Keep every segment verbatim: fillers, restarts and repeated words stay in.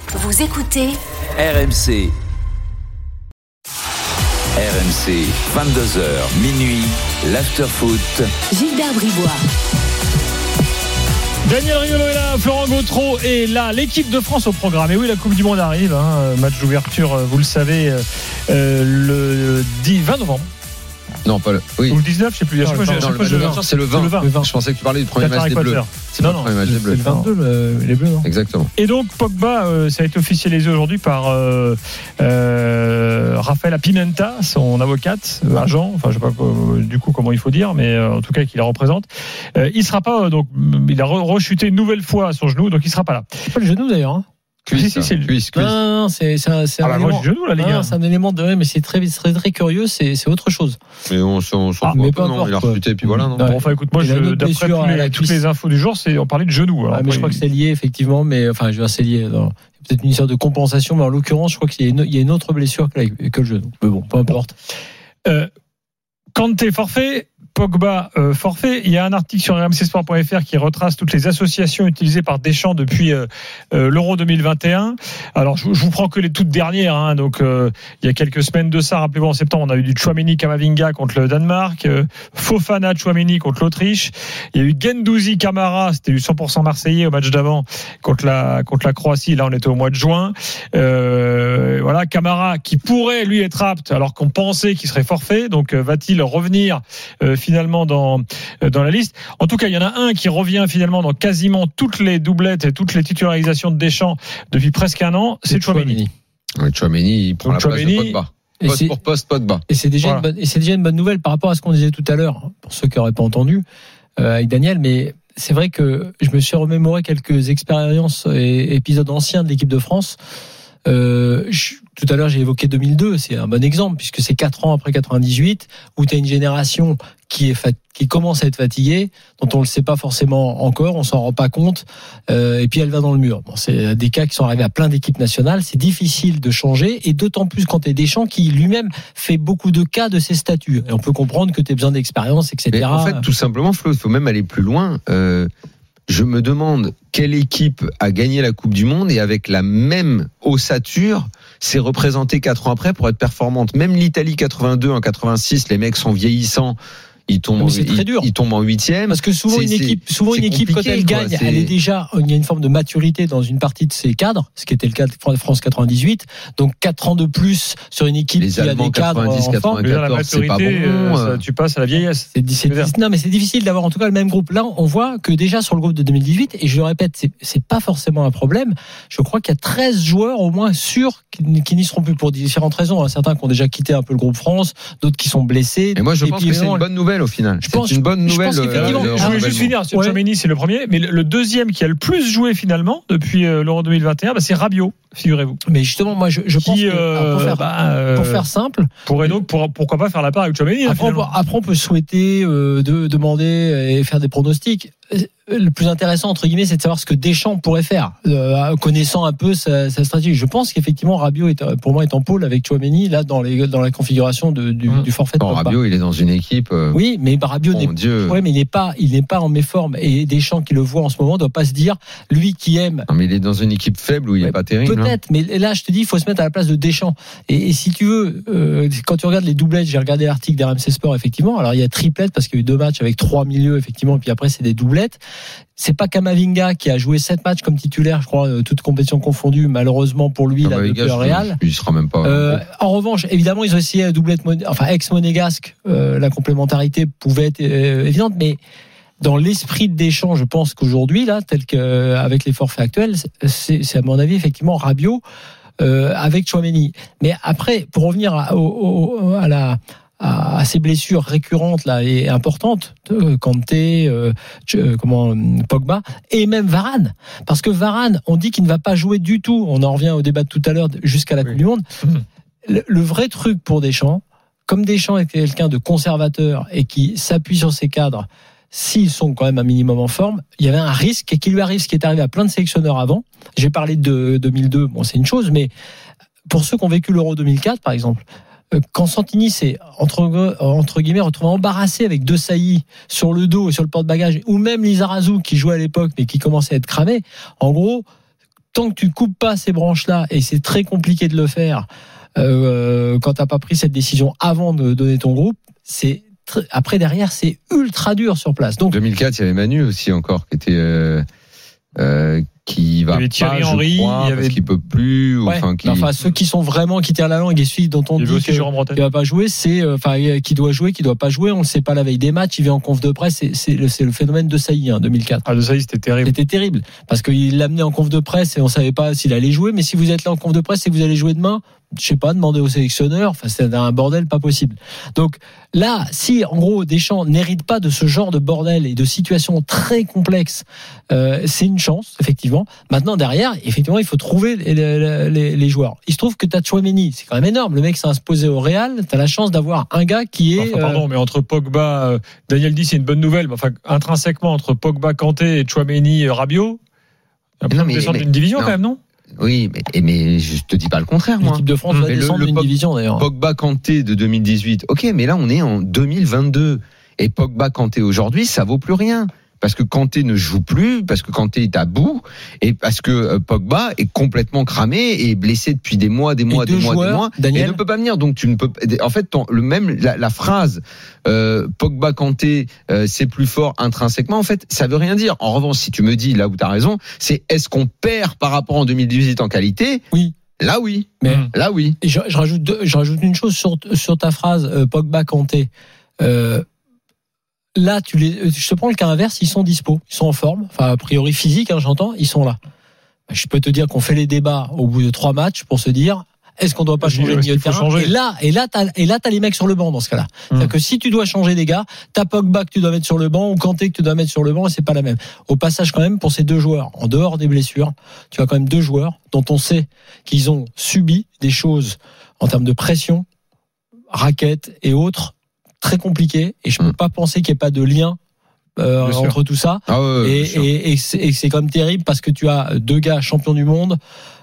Vous écoutez R M C. R M C, vingt-deux heures, minuit, l'after-foot. Gilbert Bribois. Daniel Riolo est là, Florent Gautreau est là, l'équipe de France au programme. Et oui, la Coupe du Monde arrive, hein, match d'ouverture, vous le savez, euh, le dix, vingt novembre. Non, pas le. Oui. Ou le dix-neuf, je sais plus. Non, je sais pas, non, je, non, je, le, je, le vingt, c'est le vingt. le vingt. Je pensais que tu parlais du premier match des Bleus. C'est non, pas non, le premier match des Bleus. C'est le vingt-deux, le, les Bleus, non. Exactement. Et donc, Pogba, euh, ça a été officialisé aujourd'hui par euh, euh, Rafaela Pimenta, son avocate, euh, agent, enfin, je sais pas euh, du coup comment il faut dire, mais euh, en tout cas, qui la représente. Euh, il sera pas, euh, donc, il a rechuté une nouvelle fois à son genou, donc il sera pas là. C'est pas le genou d'ailleurs, hein. Cuisse, si, si, c'est le cuisse, cuisse. Non, non, non, c'est, c'est un, c'est ah, un bah, élément. moi, genou, là, les non, gars. c'est un élément de, ouais, mais c'est très, très, très curieux, c'est, c'est autre chose. Mais on s'en Ah, fout mais un peu peu, non, importe, il a refuté, puis voilà, non. Bon, enfin, écoute, moi, Il a je, une autre d'après blessure tous à les, la toutes cuisse. les infos du jour, c'est, on parlait de genou. Alors, Ouais, mais après, je crois que c'est lié, effectivement, mais, enfin, je veux dire, c'est lié. Non. C'est peut-être une histoire de compensation, mais en l'occurrence, je crois qu'il y a une, il y a une autre blessure que, la, que le genou. Mais bon, peu importe. Euh, Kanté forfait, Pogba euh, forfait. Il y a un article sur r m c sport point f r qui retrace toutes les associations utilisées par Deschamps depuis euh, euh, l'Euro deux mille vingt et un. Alors je, je vous prends que les toutes dernières. Hein, donc euh, il y a quelques semaines de ça, rappelez-vous, en septembre, on a eu du Tchouaméni Kamavinga contre le Danemark, euh, Fofana Tchouaméni contre l'Autriche. Il y a eu Guendouzi Camara, c'était du cent pour cent marseillais au match d'avant contre la contre la Croatie. Là, on était au mois de juin. Euh, voilà, Camara qui pourrait lui être apte, alors qu'on pensait qu'il serait forfait. Donc euh, va-t-il revenir euh, finalement dans dans la liste? En tout cas, il y en a un qui revient finalement dans quasiment toutes les doublettes et toutes les titularisations de Deschamps depuis presque un an, c'est Tchouaméni. Ouais, Tchouaméni, il prend Donc, la place Tchouaméni, de Pogba. Et Poste c'est, pour poste, Pogba. et c'est déjà Voilà. une bonne, et c'est déjà une bonne nouvelle par rapport à ce qu'on disait tout à l'heure, pour ceux qui n'auraient pas entendu, euh, avec Daniel, mais c'est vrai que je me suis remémoré quelques expériences et épisodes anciens de l'équipe de France. Euh, je, tout à l'heure, j'ai évoqué deux mille deux, c'est un bon exemple, puisque c'est quatre ans après quatre-vingt-dix-huit, où tu as une génération qui est fat, qui commence à être fatiguée, dont on ne le sait pas forcément encore, on s'en rend pas compte, euh, et puis elle va dans le mur. Bon, c'est des cas qui sont arrivés à plein d'équipes nationales, c'est difficile de changer, et d'autant plus quand tu es Deschamps, qui lui-même fait beaucoup de cas de ses statuts. Et on peut comprendre que tu as besoin d'expérience, et cetera. Mais en fait, tout simplement, Flo, il faut même aller plus loin. Euh, je me demande quelle équipe a gagné la Coupe du Monde et avec la même ossature s'est représentée quatre ans après pour être performante. Même l'Italie quatre-vingt-deux en quatre-vingt-six, les mecs sont vieillissants. Ils tombent, c'est très dur. Ils, ils tombent en huitième. Parce que souvent C'est- une équipe, c'est- souvent c'est une équipe quand elle compliqué, quoi. gagne, C'est- elle est déjà, il y a une forme de maturité dans une partie de ses cadres, ce qui était le cas de France quatre-vingt-dix-huit. Donc quatre ans de plus sur une équipe Les qui a Allemands des cadres quatre-vingt-dix, en forme. Je veux dire, la quatorze, c'est pas maturité, bon. euh, euh. ça, tu passes à la vieillesse. C'est, c'est, C'est non, mais c'est difficile d'avoir en tout cas le même groupe. Là, on voit que déjà sur le groupe de deux mille dix-huit, et je le répète, c'est, c'est pas forcément un problème. Je crois qu'il y a treize joueurs au moins sûrs qui, qui n'y seront plus pour différentes raisons. Certains qui ont déjà quitté un peu le groupe France, d'autres qui sont blessés. Et moi, je Et pense puis, que c'est évidemment, une bonne nouvelle au final. Je C'est pense- une bonne je nouvelle. pense qu'effectivement, euh, Je le voulais juste renouvellement. finir sur Ouais. Tchouaméni, c'est le premier, mais le le deuxième qui a le plus joué finalement depuis euh, l'Euro deux mille vingt et un, bah, c'est Rabiot, figurez-vous. Mais justement, moi, je, je pense Qui, que euh, pour, faire, bah, euh, pour faire simple, pourrait donc pour- pourquoi pas faire la part avec Tchouaméni. hein, après, on peut, finalement. après, on peut souhaiter euh, de, demander et faire des pronostics. Le plus intéressant, entre guillemets, c'est de savoir ce que Deschamps pourrait faire, euh, connaissant un peu sa, sa stratégie. Je pense qu'effectivement, Rabiot, est, pour moi, est en pôle avec Tchouaméni, là, dans, les, dans la configuration de, du, Mmh. du forfait de Non, Pogba. Rabiot, il est dans une équipe. euh, Oui, mais Rabiot Mon n'est Dieu. ouais, mais il n'est pas, il n'est pas en méforme. Et Deschamps, qui le voit en ce moment, ne doit pas se dire, lui qui aime. Non, mais il est dans une équipe faible où il Ouais, est pas terrible. hein. Peut-être, mais là, je te dis, il faut se mettre à la place de Deschamps. Et, et si tu veux, euh, quand tu regardes les doublettes, j'ai regardé l'article d'R M C Sport, effectivement. Alors, il y a triplette parce qu'il y a eu deux matchs avec trois milieux, effectivement, et puis après, c'est des doublettes. C'est pas Kamavinga qui a joué sept matchs comme titulaire, je crois, euh, toutes compétitions confondues. Malheureusement pour lui, Ah là, bah, les depuis gars, le je- Real. Il sera même pas. Euh, en revanche, évidemment, ils ont essayé la doublette, moné- enfin ex-monégasque. Euh, la complémentarité pouvait être euh, évidente, mais dans l'esprit de Deschamps, je pense qu'aujourd'hui, là, tel que avec les forfaits actuels, c'est, c'est à mon avis effectivement Rabiot euh, avec Tchouaméni. Mais après, pour revenir à, au, au, à la à, à ces blessures récurrentes là et importantes, euh, Kanté, euh, euh, comment Pogba et même Varane, parce que Varane, on dit qu'il ne va pas jouer du tout. On en revient au débat de tout à l'heure jusqu'à la Oui. Coupe du Monde. Mmh. Le, le vrai truc pour Deschamps, comme Deschamps est quelqu'un de conservateur et qui s'appuie sur ses cadres, s'ils sont quand même un minimum en forme, il y avait un risque et qui lui arrive ce qui est arrivé à plein de sélectionneurs avant. J'ai parlé de deux mille deux, bon c'est une chose, mais pour ceux qui ont vécu l'Euro deux mille quatre par exemple, quand Santini s'est entre, entre guillemets retrouvé embarrassé avec De Sailly sur le dos et sur le porte-bagages, ou même Lizarazu qui jouait à l'époque mais qui commençait à être cramé, en gros, tant que tu coupes pas ces branches-là, et c'est très compliqué de le faire euh, quand t'as pas pris cette décision avant de donner ton groupe, c'est tr- après derrière c'est ultra dur sur place. Donc deux mille quatre, il y avait Manu aussi encore qui était euh, euh, qui va il y avait pas, Thierry je Henry, crois, il y avait... parce qu'il peut plus, ou, ouais, enfin, qui... enfin ceux qui sont vraiment qui tirent la langue et celui dont on Il y avait dit aussi que, Jérôme Bretagne. qu'il va pas jouer, c'est euh, enfin qui doit jouer, qui doit pas jouer, on le sait pas la veille des matchs, il vient en conf de presse, c'est, c'est, le, c'est le phénomène de Sailly, hein, deux mille quatre. Ah, de ça, c'était terrible. C'était terrible parce qu'il l'amenait en conf de presse et on savait pas s'il allait jouer. Mais si vous êtes là en conf de presse et que vous allez jouer demain, je sais pas, demandez au sélectionneur. Enfin, c'est un bordel pas possible. Donc là, si en gros Deschamps n'hérite pas de ce genre de bordel et de situations très complexes, euh, c'est une chance effectivement. Maintenant derrière, effectivement, il faut trouver les, les, les, les joueurs. Il se trouve que t'as Tchouaméni, c'est quand même énorme. Le mec s'est imposé au Real. T'as la chance d'avoir un gars qui est. Enfin, pardon, euh... mais entre Pogba, euh, Daniel dit c'est une bonne nouvelle, mais enfin intrinsèquement entre Pogba, Kanté et Tchouaméni, Rabiot, il y a Non, de mais- descendre mais- d'une division non. quand même, non? Oui, mais, mais je te dis pas le contraire, moi. L'équipe de France Mmh. va Mais le- descendre le d'une Pog- division d'ailleurs. Pogba Kanté de deux mille dix-huit. Ok, mais là on est en deux mille vingt-deux et Pogba Kanté aujourd'hui, ça vaut plus rien. Parce que Kanté ne joue plus, parce que Kanté est à bout, et parce que euh, Pogba est complètement cramé et est blessé depuis des mois, des mois, Et des deux mois, joueurs, des mois, Daniel, et ne peut pas venir. Donc tu ne peux. En fait, ton- le même la, la phrase euh, Pogba Kanté, euh, c'est plus fort intrinsèquement. En fait, ça veut rien dire. En revanche, si tu me dis là où tu as raison, c'est est-ce qu'on perd par rapport en deux mille dix-huit en qualité? Oui. Là oui. Mais Là oui. Et je, je rajoute deux, je rajoute une chose sur sur ta phrase euh, Pogba Kanté. Euh, là, tu les, je te prends le cas inverse, ils sont dispo, ils sont en forme. Enfin, a priori physique, hein, j'entends, ils sont là. Je peux te dire qu'on fait les débats au bout de trois matchs pour se dire est-ce qu'on doit pas Je dis, changer de est-ce milieu de qu'il faut terrain. changer Et là, et là, t'as, et là, t'as les mecs sur le banc dans ce cas-là. C'est-à-dire que si tu dois changer des gars, t'as Pogba que tu dois mettre sur le banc ou Kanté que tu dois mettre sur le banc et c'est pas la même. Au passage, quand même, pour ces deux joueurs, en dehors des blessures, tu as quand même deux joueurs dont on sait qu'ils ont subi des choses en termes de pression, raquettes et autres très compliquées. Et je peux Mm. pas penser qu'il n'y ait pas de lien euh, Bien sûr. entre tout ça. Ah ouais, Et, bien sûr. et, et, c'est, et c'est quand même terrible parce que tu as deux gars champions du monde,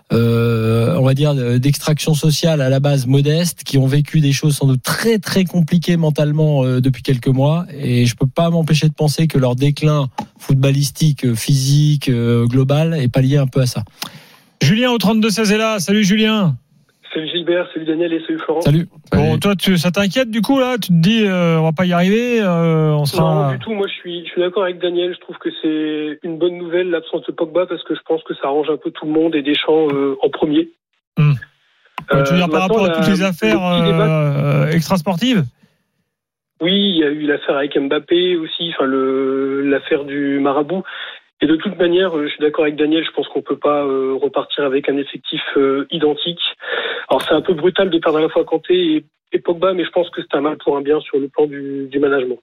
euh, on va dire d'extraction sociale à la base modeste, qui ont vécu des choses sans doute très très compliquées mentalement euh, depuis quelques mois. Et je peux pas m'empêcher de penser que leur déclin footballistique, euh, physique, euh, global est pas lié un peu à ça. Julien au trente-deux seize est là. Salut Julien. Salut Gilbert, salut Daniel et salut Florent. Salut. Bon, toi, tu, ça t'inquiète du coup là? Tu te dis, euh, on va pas y arriver, euh, on Non, sera. du tout. Moi, je suis, je suis d'accord avec Daniel. Je trouve que c'est une bonne nouvelle l'absence de Pogba parce que je pense que ça arrange un peu tout le monde et Deschamps euh, en premier. Hum. Euh, tu veux dire par maintenant, rapport à la- toutes les affaires le petit débat- euh, extrasportives? Oui, il y a eu l'affaire avec Mbappé aussi, enfin le l'affaire du marabout. Et de toute manière, euh, je suis d'accord avec Daniel. Je pense qu'on peut pas euh, repartir avec un effectif euh, identique. Alors c'est un peu brutal de perdre à la fois Kanté et, et Pogba, mais je pense que c'est un mal pour un bien sur le plan du, du management.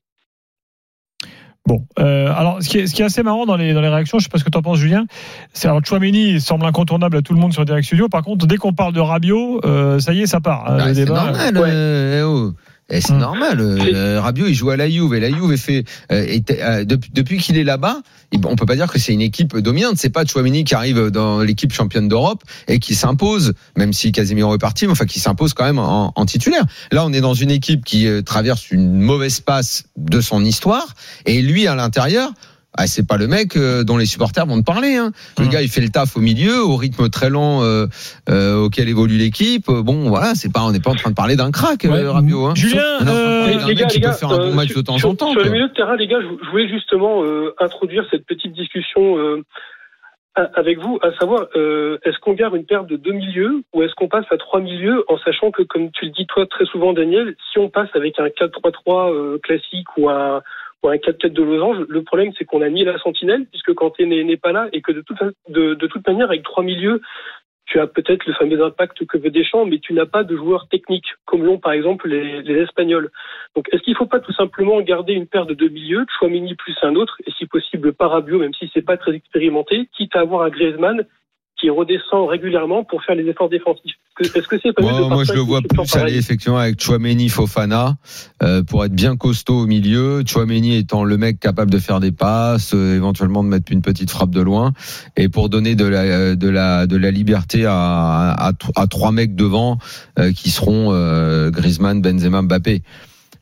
Bon, euh, alors ce qui, est, ce qui est assez marrant dans les dans les réactions, je sais pas ce que tu en penses Julien, c'est alors Tchouaméni semble incontournable à tout le monde sur Direct Studio. Par contre, dès qu'on parle de Rabiot, euh, ça y est, ça part. hein, Ah, le c'est débat. normal. Ouais. euh, eh oh. Eh, c'est Hum. normal. Euh, Rabiot, il joue à la Juve et la Juve est fait. Euh, était, euh, depuis, depuis qu'il est là-bas, il- on peut pas dire que c'est une équipe dominante. C'est pas Tchouaméni qui arrive dans l'équipe championne d'Europe et qui s'impose, même si Casemiro est parti, mais enfin qui s'impose quand même en, en titulaire. Là, on est dans une équipe qui euh, traverse une mauvaise passe de son histoire et lui à l'intérieur. Ah, c'est pas le mec euh, dont les supporters vont te parler. Hein. Le Mmh. gars, il fait le taf au milieu, au rythme très lent euh, euh, auquel évolue l'équipe. Bon, voilà, c'est pas, on n'est pas en train de parler d'un crack, Ouais. euh, Rabiot. Hein. Julien, On est en train de parler euh, d'un les mec gars, qui les peut gars, faire un bon euh, match sur- de temps sur, en temps. Sur quoi. le milieu de terrain, les gars, je, je voulais justement euh, introduire cette petite discussion euh, a- avec vous, à savoir, euh, est-ce qu'on garde une paire de deux milieux ou est-ce qu'on passe à trois milieux, en sachant que, comme tu le dis toi très souvent, Daniel, si on passe avec un quatre trois trois euh, classique ou un ou un quatre têtes de losange, le problème c'est qu'on a ni la sentinelle, puisque Kanté n'est, n'est pas là, et que de toute, de, de toute manière, avec trois milieux, tu as peut-être le fameux impact que veut Deschamps, mais tu n'as pas de joueurs techniques, comme l'ont par exemple les, les Espagnols. Donc est-ce qu'il ne faut pas tout simplement garder une paire de deux milieux, Tchouaméni plus un autre, et si possible pas Rabiot, même si c'est pas très expérimenté, quitte à avoir un Griezmann qui redescend régulièrement pour faire les efforts défensifs. Est-ce que c'est pas mieux de Moi, moi, je partir le avec vois une structure plus aller pareille effectivement avec Tchouaméni, Fofana euh, pour être bien costaud au milieu. Tchouaméni étant le mec capable de faire des passes, euh, éventuellement de mettre une petite frappe de loin, et pour donner de la de la de la liberté à à, à trois mecs devant euh, qui seront euh, Griezmann, Benzema, Mbappé.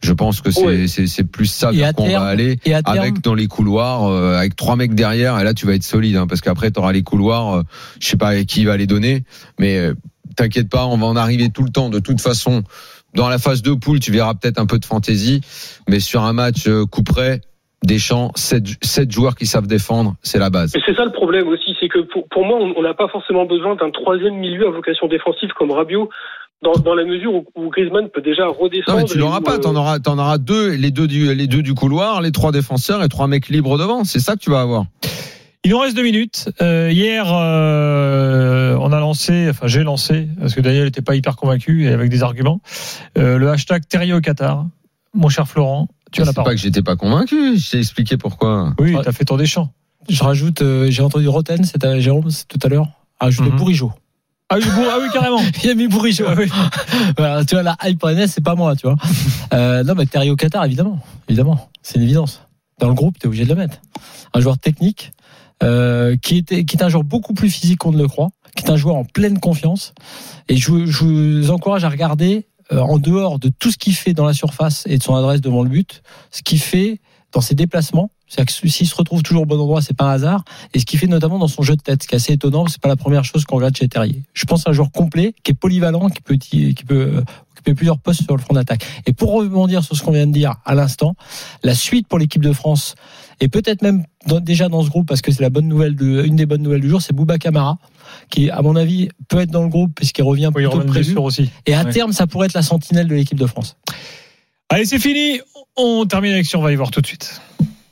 Je pense que c'est, Ouais. c'est, c'est plus ça Et vers à qu'on terme- va aller et à terme- avec dans les couloirs, euh, avec trois mecs derrière. Et là, tu vas être solide, hein, parce qu'après, tu auras les couloirs. Euh, je sais pas qui va les donner, mais euh, t'inquiète pas, on va en arriver tout le temps. De toute façon, dans la phase de poule, tu verras peut-être un peu de fantaisie, mais sur un match euh, coup près, Deschamps, sept joueurs qui savent défendre, c'est la base. Et c'est ça le problème aussi, c'est que pour, pour moi, on n'a pas forcément besoin d'un troisième milieu à vocation défensive comme Rabiot, dans, dans la mesure où, où Griezmann peut déjà redescendre. Non, mais tu l'auras et où, pas. euh, T'en auras, t'en auras deux, les deux du, les deux du couloir, les trois défenseurs et trois mecs libres devant. C'est ça que tu vas avoir. Il nous reste deux minutes. Euh, hier, euh, on a lancé, enfin j'ai lancé, parce que Daniel n'était pas hyper convaincu et avec des arguments, euh, le hashtag Terrier au Qatar. Mon cher Florent, tu as la C'est pas parole. que j'étais pas convaincu. Je t'ai expliqué pourquoi. Oui, Ouais. t'as fait ton Deschamps. Je rajoute, euh, j'ai entendu Roten, c'est à Jérôme c'est tout à l'heure. Rajoute Mhm. le Bourigeau. Ah oui, bon, ah oui, carrément. Il a mis Bourigeau. Ah oui. Voilà, tu vois, la hype N S, c'est pas moi, tu vois. Euh, non, mais Terrier au Qatar, évidemment. Évidemment. C'est une évidence. Dans le groupe, t'es obligé de le mettre. Un joueur technique, euh, qui était, qui est un joueur beaucoup plus physique qu'on ne le croit, qui est un joueur en pleine confiance. Et je, vous- je vous encourage à regarder, euh, en dehors de tout ce qu'il fait dans la surface et de son adresse devant le but, ce qu'il fait dans ses déplacements. C'est-à-dire que s'il se retrouve toujours au bon endroit, c'est pas un hasard. Et ce qu'il fait notamment dans son jeu de tête, ce qui est assez étonnant, c'est pas la première chose qu'on regarde chez Terrier. Je pense à un joueur complet, qui est polyvalent, qui peut, qui peut euh, occuper plusieurs postes sur le front d'attaque. Et pour rebondir sur ce qu'on vient de dire à l'instant, la suite pour l'équipe de France, et peut-être même dans- déjà dans ce groupe, parce que c'est la bonne nouvelle de, une des bonnes nouvelles du jour, c'est Bouba Kamara, qui, à mon avis, peut être dans le groupe puisqu'il revient Oui, il plutôt revient que de prévu. blessure aussi. Et à Ouais. terme, ça pourrait être la sentinelle de l'équipe de France. Allez, c'est fini. On termine avec Survivor tout de suite.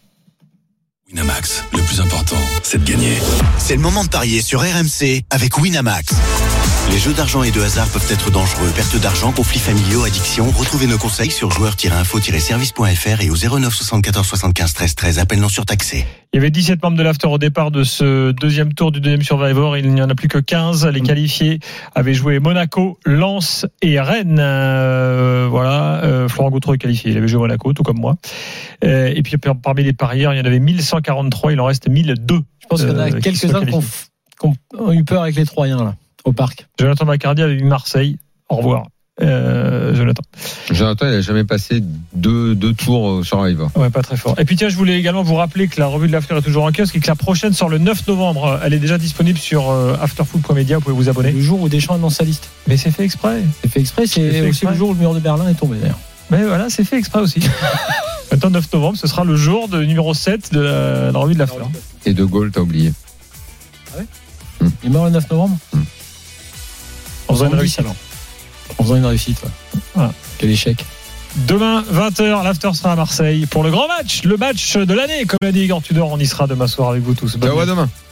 Winamax, le plus important, c'est de gagner. C'est le moment de parier sur R M C avec Winamax. Les jeux d'argent et de hasard peuvent être dangereux. Perte d'argent, conflits familiaux, addiction. Retrouvez nos conseils sur joueurs tiret info tiret service point f r et au zéro neuf soixante-quatorze soixante-quinze treize treize. Appel non surtaxé. Il y avait dix-sept membres de l'after au départ de ce deuxième tour du deuxième Survivor. Il n'y en a plus que quinze. Les qualifiés avaient joué Monaco, Lens et Rennes. Euh, voilà. Euh, Florent Gautreau est qualifié. Il avait joué Monaco, tout comme moi. Euh, et puis parmi les parieurs, il y en avait mille cent quarante-trois. Il en reste mille deux. Je pense qu'il y en a Euh, qui quelques-uns sont qui ont, qui ont eu peur avec les Troyens, là, au parc. Jonathan Macardy avait eu Marseille. Au revoir, euh, Jonathan. Jonathan, il a jamais passé deux, deux tours au Survivor. Ouais, pas très fort. Et puis tiens, je voulais également vous rappeler que la revue de l'After est toujours en kiosque et que la prochaine sort le neuf novembre. Elle est déjà disponible sur euh, afterfoot point media. Vous pouvez vous abonner. Le jour où Deschamps annonce sa liste. Mais c'est fait exprès. C'est fait exprès, C'est c'est fait aussi exprès. le jour où le mur de Berlin est tombé, d'ailleurs. Mais voilà, c'est fait exprès aussi. Maintenant, neuf novembre, ce sera le jour de numéro sept de la, la revue de l'After. Et De Gaulle, t'as oublié. Il est mort le neuf novembre En faisant une dix, réussite. alors. En faisant une réussite, ouais. Voilà. Quel échec. Demain, vingt heures, l'After sera à Marseille pour le grand match, le match de l'année. Comme l'a dit Igor Tudor, on y sera demain soir avec vous tous. Bonne Ciao, à nuit. demain.